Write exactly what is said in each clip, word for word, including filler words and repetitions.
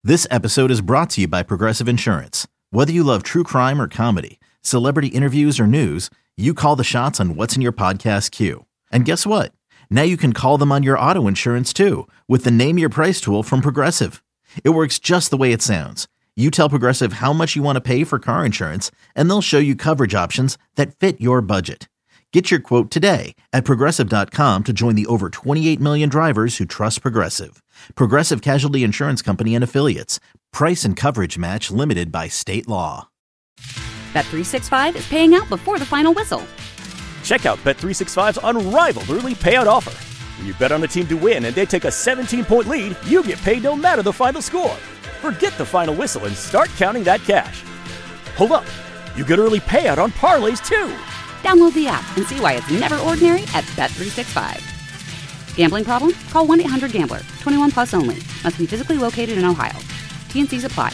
This episode is brought to you by Progressive Insurance. Whether you love true crime or comedy, celebrity interviews or news, you call the shots on what's in your podcast queue. And guess what? Now you can call them on your auto insurance too with the Name Your Price tool from Progressive. It works just the way it sounds. You tell Progressive how much you want to pay for car insurance, and they'll show you coverage options that fit your budget. Get your quote today at Progressive dot com to join the over twenty-eight million drivers who trust Progressive. Progressive Casualty Insurance Company and Affiliates. Price and coverage match limited by state law. Bet three sixty-five is paying out before the final whistle. Check out Bet three sixty-five's unrivaled early payout offer. When you bet on a team to win and they take a seventeen-point lead, you get paid no matter the final score. Forget the final whistle and start counting that cash. Hold up. You get early payout on parlays, too. Download the app and see why it's never ordinary at Bet three sixty-five. Gambling problem? Call one eight hundred gambler. twenty-one plus only. Must be physically located in Ohio. T N Cs apply.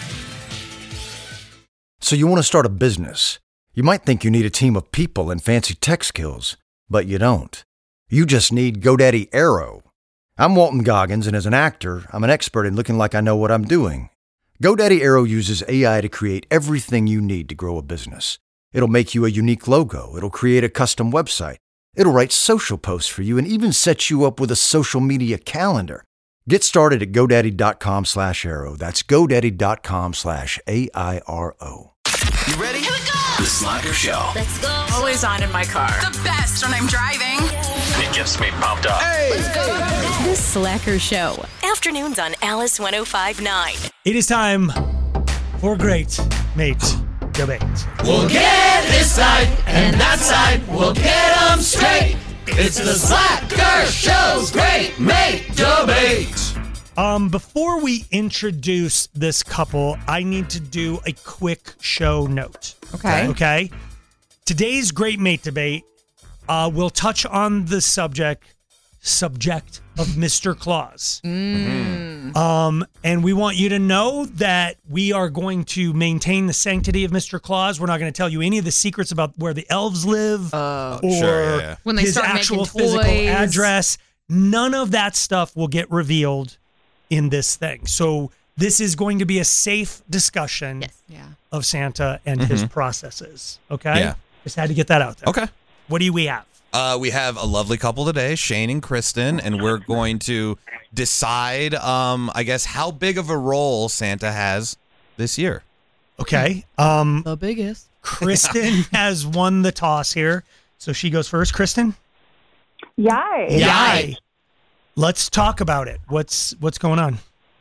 So you want to start a business. You might think you need a team of people and fancy tech skills, but you don't. You just need GoDaddy Aero. I'm Walton Goggins, and as an actor, I'm an expert in looking like I know what I'm doing. GoDaddy Aero uses A I to create everything you need to grow a business. It'll make you a unique logo. It'll create a custom website. It'll write social posts for you and even set you up with a social media calendar. Get started at GoDaddy.com slash Aero. That's GoDaddy.com slash A I R O. You ready? Here we go! The Slacker Show. Let's go. Always on in my car. The best when I'm driving. It gets me pumped up. Hey! Let's go! The Slacker Show. Afternoons on Alice one oh five point nine. It is time for Great Mate Debate. We'll get this side and that side. We'll get them straight. It's the Slacker Show's Great Mate Debate. Um, before we introduce this couple, I need to do a quick show note. Okay. Okay. Today's Great Mate Debate uh, will touch on the subject subject of Mister Claus. Mm. Um, and we want you to know that we are going to maintain the sanctity of Mister Claus. We're not going to tell you any of the secrets about where the elves live Uh, or sure, yeah, yeah. When they his start actual making physical toys. address. None of that stuff will get revealed in this thing. So this is going to be a safe discussion Yes. Yeah. of Santa and Mm-hmm. his processes. Okay? Yeah. Just had to get that out there. Okay. What do we have? Uh, we have a lovely couple today, Shane and Kristen, and we're going to decide, um, I guess, how big of a role Santa has this year. Okay. Um, The biggest. Kristen has won the toss here. So she goes first. Kristen? Yay. Yay. Let's talk about it. What's what's going on?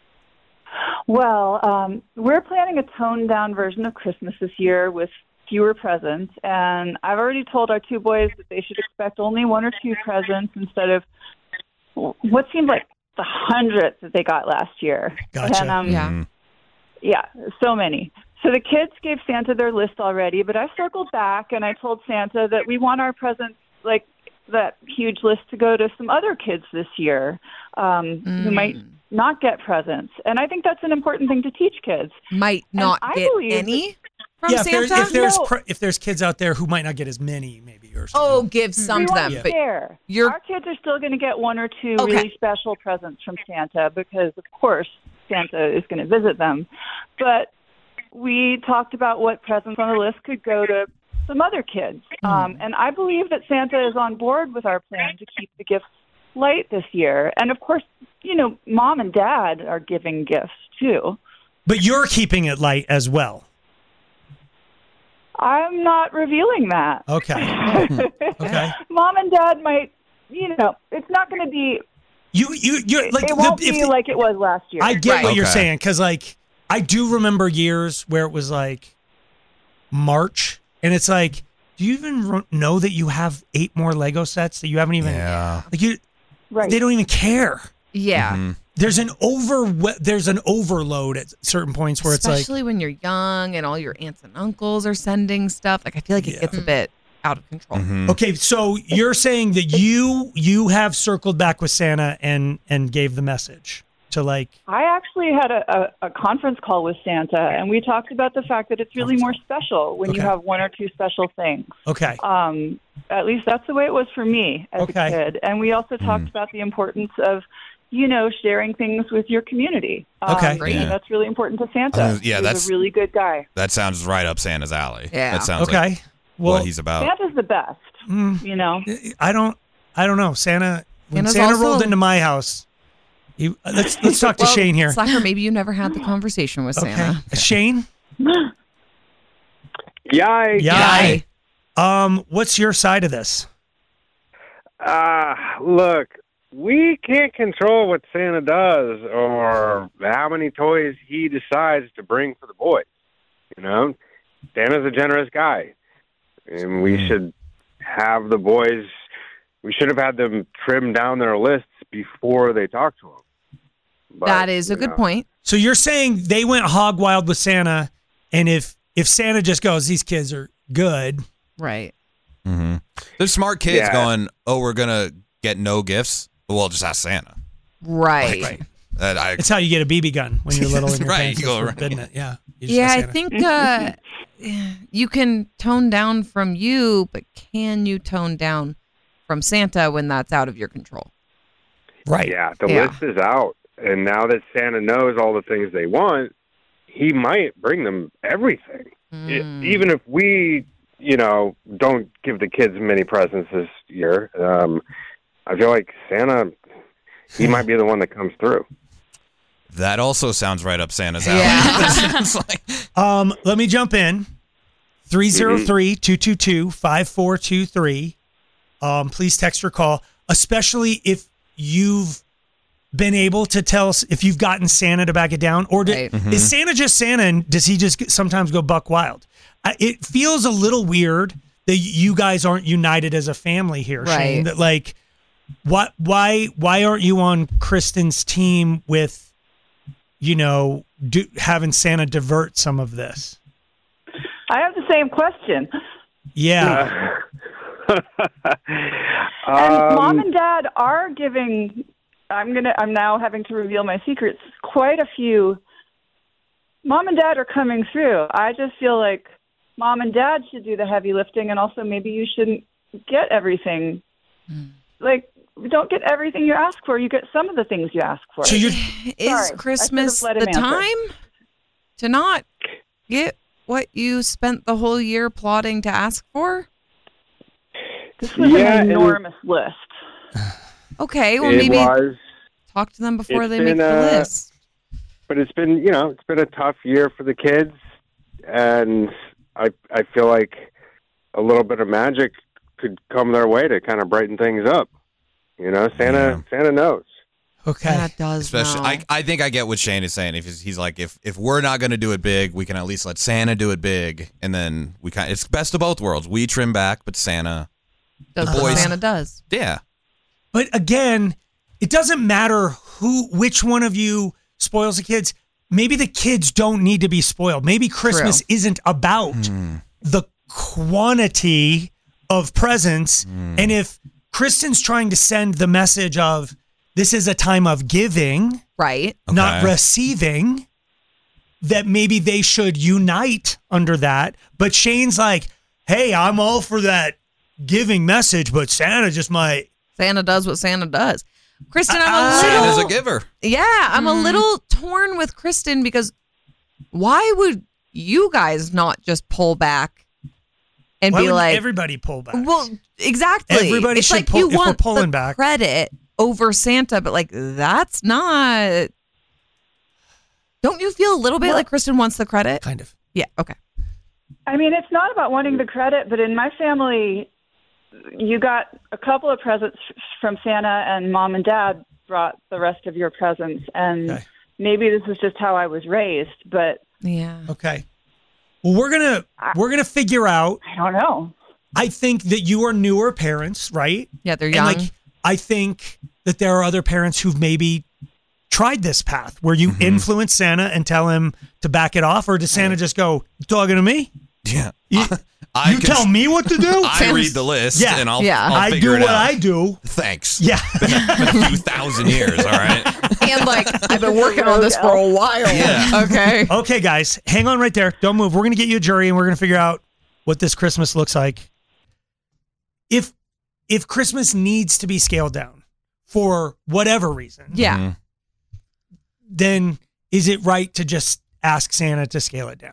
Well, um, we're planning a toned-down version of Christmas this year with fewer presents, and I've already told our two boys that they should expect only one or two presents instead of what seemed like the hundreds that they got last year. Gotcha. And, um, Yeah. Yeah, so many. So the kids gave Santa their list already, but I circled back and I told Santa that we want our presents, like that huge list, to go to some other kids this year um, Mm. who might not get presents. And I think that's an important thing to teach kids. Might not I get believe any from yeah, if, Santa. there, if there's No. pr- if there's kids out there who might not get as many, maybe or something. oh, give some we to want them. But fair. you're- Our kids are still going to get one or two Okay. really special presents from Santa because, of course, Santa is going to visit them. But we talked about what presents on the list could go to some other kids. Mm. Um, and I believe that Santa is on board with our plan to keep the gifts light this year. And, of course, you know, Mom and Dad are giving gifts, too. But you're keeping it light as well. I'm not revealing that. Okay. Okay. Mom and Dad might, you know, it's not going to be, You you you're like it won't the, if be the- like it was last year. I get Right. what you're Okay. saying, because like I do remember years where it was like March, and it's like, do you even ro- know that you have eight more Lego sets that you haven't even? Yeah. Like you, Right. they don't even care. yeah. Mm-hmm. There's an over there's an overload at certain points where it's like, Especially when you're young and all your aunts and uncles are sending stuff. Like I feel like it Yeah. gets a bit out of control. Mhm. okay, so you're saying that you you have circled back with Santa and and gave the message to like. I actually had a, a, a conference call with Santa, and we talked about the fact that it's really more special when you Okay. have one or two special things. Okay. Um, at least that's the way it was for me as Okay. a kid. And we also talked about the importance of you know, sharing things with your community. Okay. Um, Great. yeah, that's really important to Santa. Uh, yeah, He's that's- a really good guy. That sounds right up Santa's alley. Yeah. That sounds Okay. like Well, what he's about. Santa's the best. Mm, you know, I don't. I don't know. Santa. When Santa's Santa also- rolled into my house, he, uh, let's let's talk to Well, Shane here. Slacker, maybe you never had the conversation with Okay. Santa. Uh, Shane. Yay. Yay. Um, what's your side of this? Uh, look, we can't control what Santa does or how many toys he decides to bring for the boys. You know, Santa's a generous guy, and we should have the boys, we should have had them trim down their lists before they talk to him. But, that is a you good know, point. So you're saying they went hog wild with Santa, and if if Santa just goes, these kids are good, right? Mm-hmm. There's smart kids Yeah. going, oh, we're going to get no gifts. Well, just ask Santa. Right. Like, that I, It's how you get a B B gun when you're little. And your Right, parents you go are right. forbidding it. Yeah. You just Yeah, ask I Santa. think uh, you can tone down from you, but can you tone down from Santa when that's out of your control? Right. Yeah, the Yeah. list is out, and now that Santa knows all the things they want, he might bring them everything. Mm. I- even if we, you know, don't give the kids many presents this year, um, I feel like Santa, he might be the one that comes through. that also sounds right up Santa's alley. It's like, Um, let me jump in. three oh three, two two two, five four two three. Um, please text or call, especially if you've been able to tell us if you've gotten Santa to back it down, or do, Right. Mhm. is Santa just Santa and does he just sometimes go buck wild? I, it feels a little weird that you guys aren't united as a family here, Shane. Right. That like, what, why, why aren't you on Kristen's team with, you know, do, having Santa divert some of this? I have the same question. Yeah. And Um, mom and dad are giving. I'm gonna. I'm now having to reveal my secrets. Quite a few. Mom and dad are coming through. I just feel like mom and dad should do the heavy lifting, and also maybe you shouldn't get everything. Like, don't get everything you ask for. You get some of the things you ask for. So you're Is Sorry, I Christmas should've let the him answer. time to not get what you spent the whole year plotting to ask for? This was Yeah, an it was- enormous list. Okay, well it maybe was, talk to them before It's they make been, the uh, list. but it's been, you know, it's been a tough year for the kids, and I, I feel like a little bit of magic could come their way to kind of brighten things up. You know, Santa, Santa knows. Okay. That does especially, know. I, I think I get what Shane is saying. If he's, he's like, if if we're not going to do it big, we can at least let Santa do it big, and then we kind. It's best of both worlds. We trim back, but Santa, does the what boys- Santa does. yeah. But again, it doesn't matter who, which one of you spoils the kids. Maybe the kids don't need to be spoiled. Maybe Christmas True. isn't about the quantity of presents. And if Kristen's trying to send the message of this is a time of giving, Right. not Okay. receiving, that maybe they should unite under that. But Shane's like, hey, I'm all for that giving message, but Santa just might. Santa does what Santa does. Kristen, I'm a Uh, little Santa's a giver. Yeah, I'm a little torn with Kristen because why would you guys not just pull back and Why be wouldn't like, everybody pull back? well, exactly. Everybody it's should like pull- you if we're want pulling the back. credit over Santa, but like that's not. Don't you feel a little bit like Kristen wants the credit? Kind of. Yeah. Okay. I mean, it's not about wanting the credit, but in my family, you got a couple of presents from Santa, and mom and dad brought the rest of your presents. And Okay. maybe this is just how I was raised, but Yeah. Okay. Well, we're gonna we're gonna figure out. I don't know. I think that you are newer parents, right? Yeah, they're And young. like, I think that there are other parents who've maybe tried this path where you influence Santa and tell him to back it off, or does Santa just go, "You talking to me? Yeah. You, I you can- tell me what to do? I read the list, Yeah. and I'll, Yeah. I'll I figure do it what out. I do." Thanks. Yeah. Been a few thousand years, all right? And like I've been working on this for a while. Yeah. Okay. Okay, guys, hang on right there. Don't move. We're going to get you a jury, and we're going to figure out what this Christmas looks like. If if Christmas needs to be scaled down for whatever reason, Yeah. Mm-hmm. then is it right to just ask Santa to scale it down?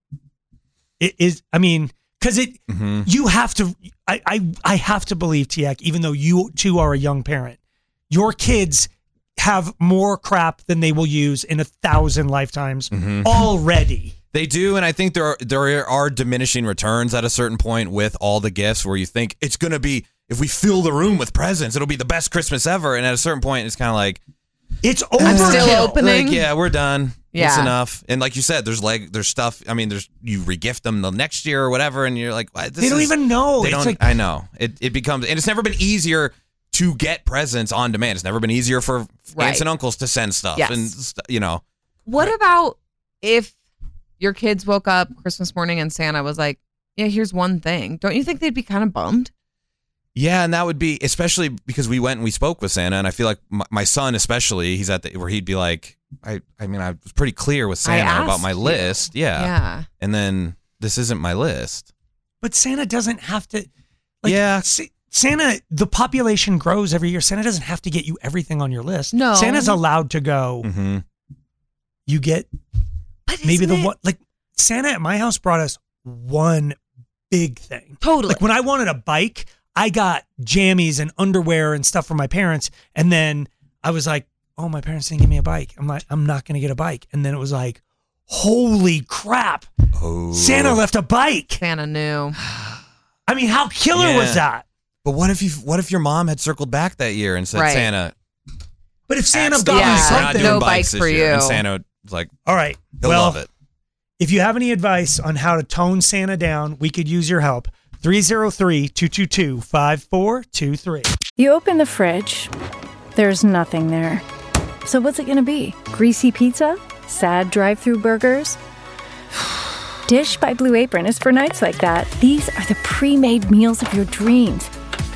It is, I mean, because it, Mm-hmm. you have to, I, I, I have to believe, Tiak, even though you too are a young parent, your kids have more crap than they will use in a thousand lifetimes Mm-hmm. already. They do, and I think there are there are diminishing returns at a certain point with all the gifts where you think it's going to be, if we fill the room with presents, it'll be the best Christmas ever. And at a certain point, it's kind of like, it's overkill. I'm still opening. Like, yeah, we're done. Yeah. It's enough. And like you said, there's like there's stuff. I mean, there's you regift them the next year or whatever, and you're like, this They don't is- even know. They It's don't. like- I know. It it becomes, and it's never been easier to get presents on demand. It's never been easier for Right. aunts and uncles to send stuff, Yes. and st- you know. What about if your kids woke up Christmas morning and Santa was like, yeah, here's one thing. Don't you think they'd be kind of bummed? Yeah, and that would be, especially because we went and we spoke with Santa, and I feel like my, my son especially, he's at the, where he'd be like, I I mean, I was pretty clear with I Santa about asked my you. list. Yeah. Yeah. And then this isn't my list. But Santa doesn't have to. Like, Yeah. Sa- Santa, the population grows every year. Santa doesn't have to get you everything on your list. No. Santa's allowed to go. Mm-hmm. You get But maybe isn't the it- one, like Santa at my house brought us one big thing. Totally. Like when I wanted a bike, I got jammies and underwear and stuff for my parents. And then I was like, oh, my parents didn't give me a bike. I'm like, I'm not going to get a bike. And then it was like, holy crap. Oh. Santa left a bike. Santa knew. I mean, how killer Yeah. was that? But what if you? What if your mom had circled back that year and said, Right. Santa, But if Santa stop got Yeah. me this, we're not something. doing No bikes bikes this for year. you. And Santa was like, All right. he'll well, love it. if you have any advice on how to tone Santa down, we could use your help. three oh three, two two two, five four two three. You open the fridge, there's nothing there. So what's it going to be? Greasy pizza? Sad drive-through burgers? Dish by Blue Apron is for nights like that. These are the pre-made meals of your dreams.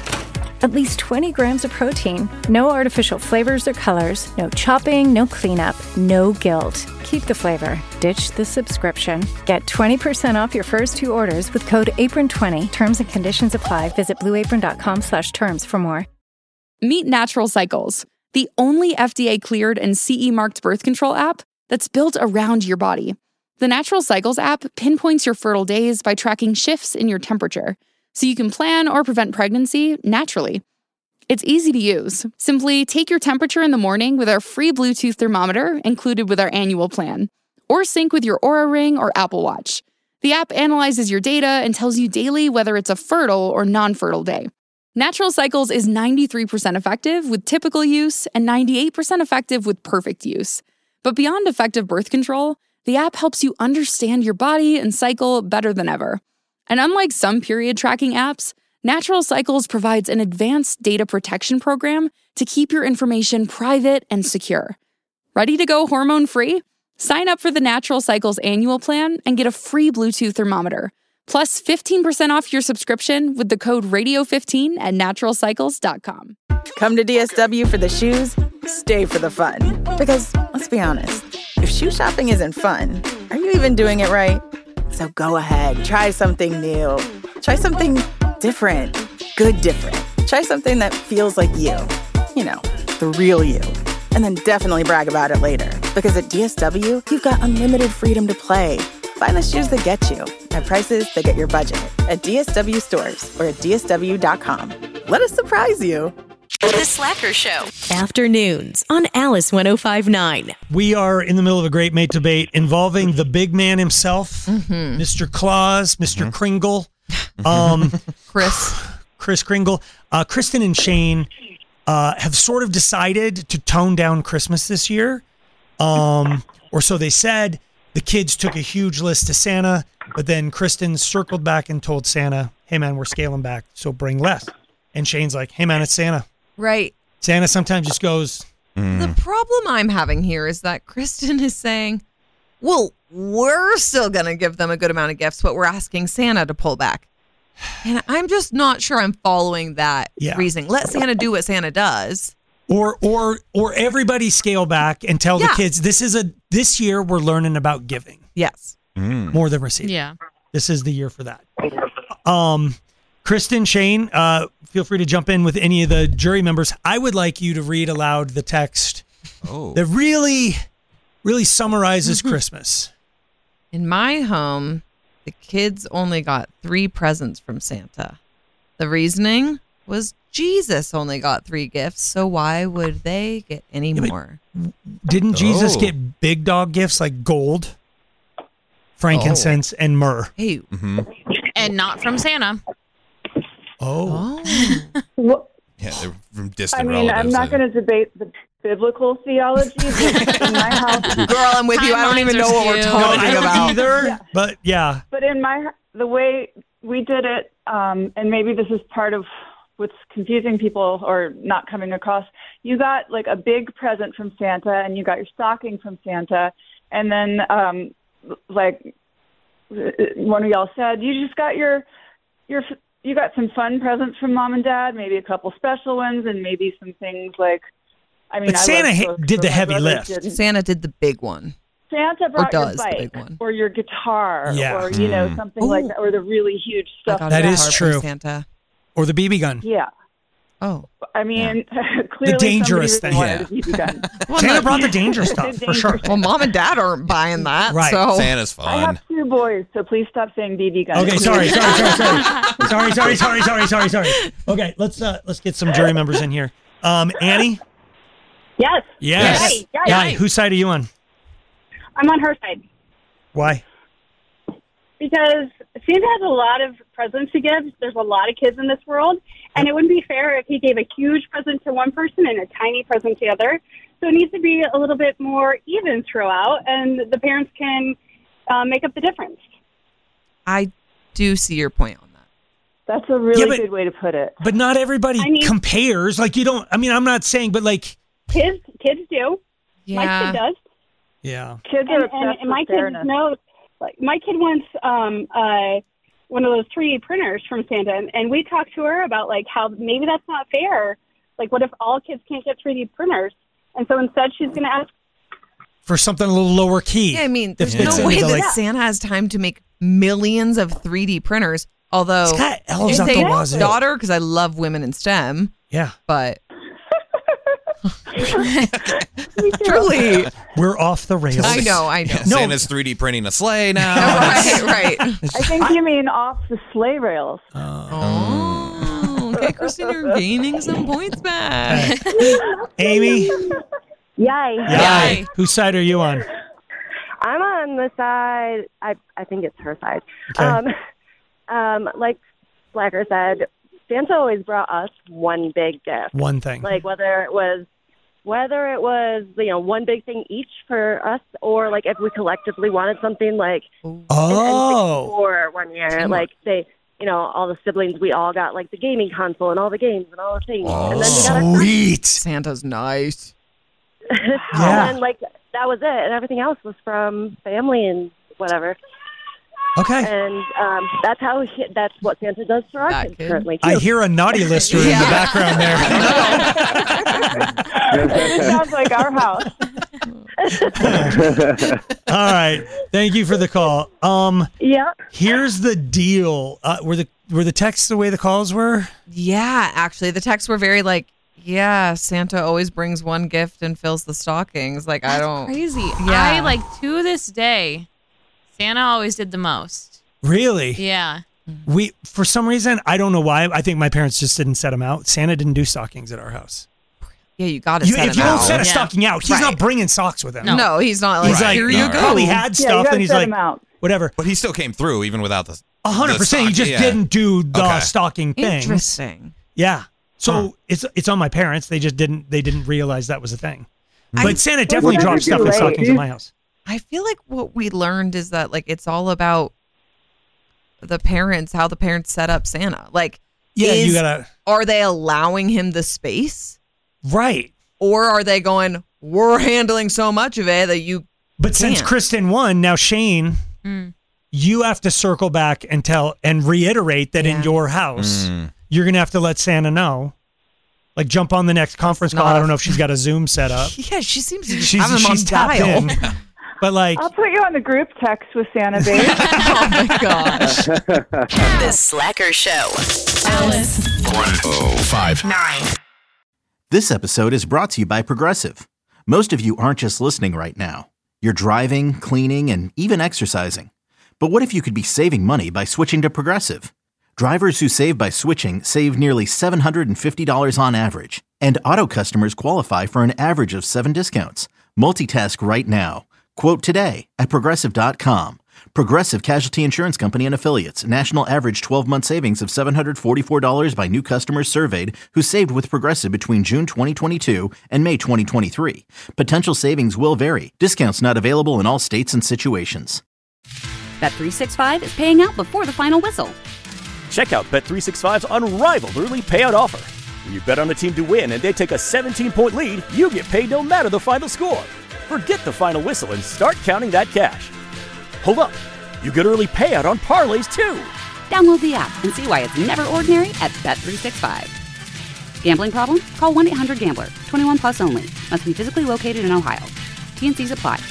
At least twenty grams of protein, no artificial flavors or colors, no chopping, no cleanup, no guilt. Keep the flavor. Ditch the subscription. Get twenty percent off your first two orders with code apron twenty. Terms and conditions apply. Visit blueapron.com slash terms for more. Meet Natural Cycles, the only F D A-cleared and C E marked birth control app that's built around your body. The Natural Cycles app pinpoints your fertile days by tracking shifts in your temperature, so you can plan or prevent pregnancy naturally. It's easy to use. Simply take your temperature in the morning with our free Bluetooth thermometer included with our annual plan, or sync with your Oura Ring or Apple Watch. The app analyzes your data and tells you daily whether it's a fertile or non-fertile day. Natural Cycles is ninety-three percent effective with typical use and ninety-eight percent effective with perfect use. But beyond effective birth control, the app helps you understand your body and cycle better than ever. And unlike some period tracking apps, Natural Cycles provides an advanced data protection program to keep your information private and secure. Ready to go hormone-free? Sign up for the Natural Cycles annual plan and get a free Bluetooth thermometer, plus fifteen percent off your subscription with the code radio fifteen at natural cycles dot com. Come to D S W for the shoes, stay for the fun. Because, let's be honest, if shoe shopping isn't fun, are you even doing it right? So go ahead, try something new. Try something different. Good different. Try something that feels like you. You know, the real you. And then definitely brag about it later. Because at D S W, you've got unlimited freedom to play. Find the shoes that get you at prices that get your budget at D S W stores or at D S W dot com. Let us surprise you. The Slacker Show. Afternoons on Alice one oh five point nine. We are in the middle of a great mate debate involving the big man himself, Mister Claus, Mister Kringle, um, Chris, Chris Kringle. Uh, Kristen and Shane uh, have sort of decided to tone down Christmas this year, um, or so they said. The kids took a huge list to Santa, but then Kristen circled back and told Santa, "Hey man, we're scaling back, so bring less." And Shane's like, "Hey man, it's Santa." Right. Santa sometimes just goes. The problem I'm having here is that Kristen is saying, well, we're still going to give them a good amount of gifts, but we're asking Santa to pull back. And I'm just not sure I'm following that Yeah. reasoning. Let Santa do what Santa does. Or or or everybody scale back and tell Yeah. the kids this is a this year we're learning about giving. Yes. More than receiving. Yeah. This is the year for that. Um Kristen, Shane, uh, feel free to jump in with any of the jury members. I would like you to read aloud the text oh. that really, really summarizes Christmas. In my home, the kids only got three presents from Santa. The reasoning was Jesus only got three gifts, so why would they get any Yeah, but- more? Didn't Jesus Oh. get big dog gifts like gold, frankincense, and myrrh? Hey, Mm-hmm. And not from Santa. Oh. Well, Yeah, they're from distant I mean, relatives. I'm not going to debate the biblical theology, but in my house, Girl, I'm with you. I don't even know what we're No, talking I don't about. either. Yeah. But yeah. but in my the way we did it, um, and maybe this is part of what's confusing people or not coming across. You got like a big present from Santa, and you got your stocking from Santa, and then um, like one of y'all said, you just got your your you got some fun presents from mom and dad, maybe a couple special ones, and maybe some things like. I mean, But I Santa love ha- books, did but the my heavy brothers lift. didn't. Santa did the big one. Santa brought does, your the big bike one. or your guitar Yeah. or, you know, Mm. something like that, or the really huge I stuff. got That a is card from true. Santa. Or the B B gun. Yeah. Oh. I mean, clearly dangerous somebody thing. really wanted a B B gun. Santa brought the dangerous stuff, The for sure. dangerous- Well, mom and dad aren't buying that. Right. So Santa's I fun. have two boys, so please stop saying B B gun. Okay, sorry, sorry, sorry, sorry. sorry, sorry, sorry, sorry, sorry, sorry. Okay, let's uh let's get some jury members in here. Um, Annie? Yes. Yes. Yay, yay. Yay. Whose side are you on? I'm on her side Why? because Santa has a lot of presents to give. There's a lot of kids in this world, and it wouldn't be fair if he gave a huge present to one person and a tiny present to the other. So it needs to be a little bit more even throughout, and the parents can uh, make up the difference. I do see your point on that. That's a really Yeah, but- good way to put it. But not everybody I mean- compares. Like you don't I mean, I'm not saying, but like Kids, kids do. My Yeah. kid does. yeah. Kids are and, obsessed and, and my with kids fairness. know, like my kid wants um uh one of those three D printers from Santa, and, and we talked to her about like how maybe that's not fair. Like, what if all kids can't get three D printers? And so instead, she's going to ask. For something a little lower key. Yeah, I mean, that there's fits no way into, that like, Santa has time to make millions of three D printers. Although He's got elves it's out the a wazoo. daughter, because I love women in STEM. Yeah. But truly, We're off the rails. I know, I know. Yeah, Santa's three D printing a sleigh now. right, right. I think you mean off the sleigh rails. Oh, okay, Kristen, you're gaining some points back. Amy? Yay. Yay. Whose side are you on? I'm on the side, I I think it's her side. Okay. Um, um, like Slacker said, Santa always brought us one big gift. One thing. Like whether it was whether it was, you know, one big thing each for us, or like if we collectively wanted something like Oh. an N sixty-four one year, like they, you know, all the siblings, we all got like the gaming console and all the games and all the things. Oh, and then we got our sweet. Santa's nice. Yeah. and then like that was it, and everything else was from family and whatever. Okay. And um, that's how he, that's what Santa does for our kids currently too. I hear a naughty lister in the background there. It sounds like our house. All right. Thank you for the call. Um Yeah. Here's the deal. Uh, were the were the texts the way the calls were? Yeah, actually, the texts were very like, yeah, Santa always brings one gift and fills the stockings. Like, I That's don't. crazy. Yeah. I like to this day, Santa always did the most. Really? Yeah. We for some reason, I don't know why. I think my parents just didn't set them out. Santa didn't do stockings at our house. Yeah, you got to You, set if him you don't out. set a Yeah. stocking out, he's Right. not bringing socks with him. No, he's not like, He's like, here you go. probably had Yeah, you stuff, gotta and he's set like, him out. whatever. But he still came through even without the. A hundred the percent. He stock- just yeah. didn't do the Okay. stocking thing. Interesting. Yeah. So it's it's on my parents. They just didn't they didn't realize that was a thing. But Santa definitely Well, dropped never stuff too in late. stockings in my house. I feel like what we learned is that like it's all about the parents, how the parents set up Santa. Like, Yeah, you is- gotta- Are they allowing him the space? Right. Or are they going, we're handling so much of it that you But since can't." Kristen won, now Shane, Mm. you have to circle back and tell and reiterate that in your house, Mm. you're gonna have to let Santa know. Like jump on the next conference call. not I a- don't know if she's got a Zoom set up. Yeah, she seems to just She's have him she's on tapped dial. in. But like I'll put you on the group text with Santa, babe. Oh my gosh. The Slacker Show. Alice one oh five Nine. This episode is brought to you by Progressive. Most of you aren't just listening right now. You're driving, cleaning, and even exercising. But what if you could be saving money by switching to Progressive? Drivers who save by switching save nearly seven hundred fifty dollars on average. And auto customers qualify for an average of seven discounts. Multitask right now. Quote today at Progressive dot com. Progressive Casualty Insurance Company and Affiliates. National average twelve-month savings of seven hundred forty-four dollars by new customers surveyed who saved with Progressive between June twenty twenty-two and May twenty twenty-three. Potential savings will vary. Discounts not available in all states and situations. Bet three sixty-five is paying out before the final whistle. Check out Bet three sixty-five's unrivaled early payout offer. When you bet on a team to win and they take a seventeen-point lead, you get paid no matter the final score. Forget the final whistle and start counting that cash. Hold up. You get early payout on parlays, too. Download the app and see why it's never ordinary at Bet three sixty-five. Gambling problem? Call one eight hundred gambler. twenty-one plus only. Must be physically located in Ohio. T N Cs apply.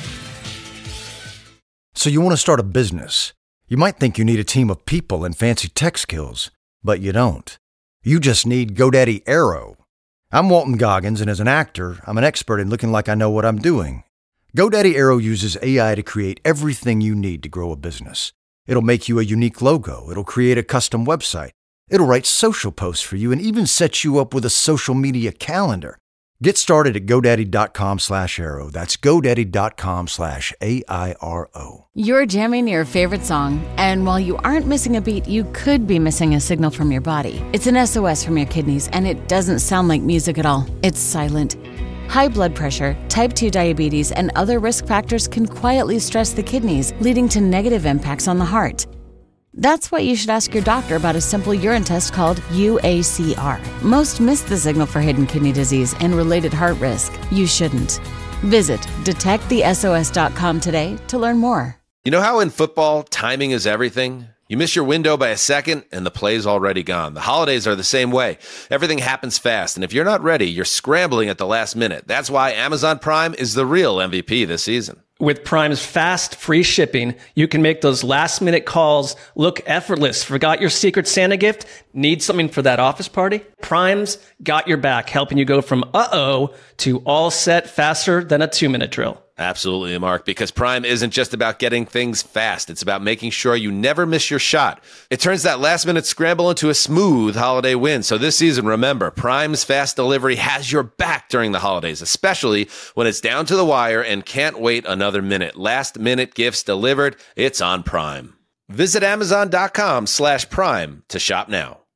So you want to start a business. You might think you need a team of people and fancy tech skills, but you don't. You just need GoDaddy Aero. I'm Walton Goggins, and as an actor, I'm an expert in looking like I know what I'm doing. GoDaddy Aero uses A I to create everything you need to grow a business. It'll make you a unique logo. It'll create a custom website. It'll write social posts for you and even set you up with a social media calendar. Get started at GoDaddy.com slash Aero. That's GoDaddy.com slash A I R O. You're jamming your favorite song, and while you aren't missing a beat, you could be missing a signal from your body. It's an S O S from your kidneys, and it doesn't sound like music at all. It's silent. High blood pressure, type two diabetes, and other risk factors can quietly stress the kidneys, leading to negative impacts on the heart. That's why you should ask your doctor about a simple urine test called U A C R. Most miss the signal for hidden kidney disease and related heart risk. You shouldn't. Visit detect the S O S dot com today to learn more. You know how in football, timing is everything? You miss your window by a second, and the play's already gone. The holidays are the same way. Everything happens fast, and if you're not ready, you're scrambling at the last minute. That's why Amazon Prime is the real M V P this season. With Prime's fast, free shipping, you can make those last-minute calls look effortless. Forgot your Secret Santa gift? Need something for that office party? Prime's got your back, helping you go from uh-oh to all set faster than a two-minute drill. Absolutely, Mark, because Prime isn't just about getting things fast. It's about making sure you never miss your shot. It turns that last-minute scramble into a smooth holiday win. So this season, remember, Prime's fast delivery has your back during the holidays, especially when it's down to the wire and can't wait another minute. Last-minute gifts delivered. It's on Prime. Visit Amazon.com slash Prime to shop now.